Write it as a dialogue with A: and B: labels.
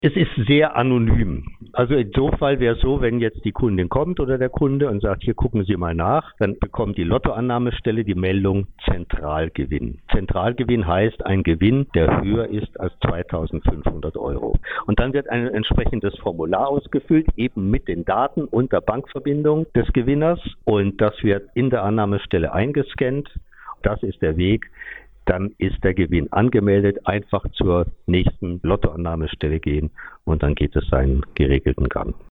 A: Es ist sehr anonym. Also in so Fall wäre es so, wenn jetzt die Kundin kommt oder der Kunde und sagt, hier gucken Sie mal nach, dann bekommt die Lottoannahmestelle die Meldung Zentralgewinn. Zentralgewinn heißt ein Gewinn, der höher ist als 2.500 Euro. Und dann wird ein entsprechendes Formular ausgefüllt, eben mit den Daten und der Bankverbindung des Gewinners. Und das wird in der Annahmestelle eingescannt. Das ist der Weg. Dann ist der Gewinn angemeldet, einfach zur nächsten Lottoannahmestelle gehen und dann geht es seinen geregelten Gang.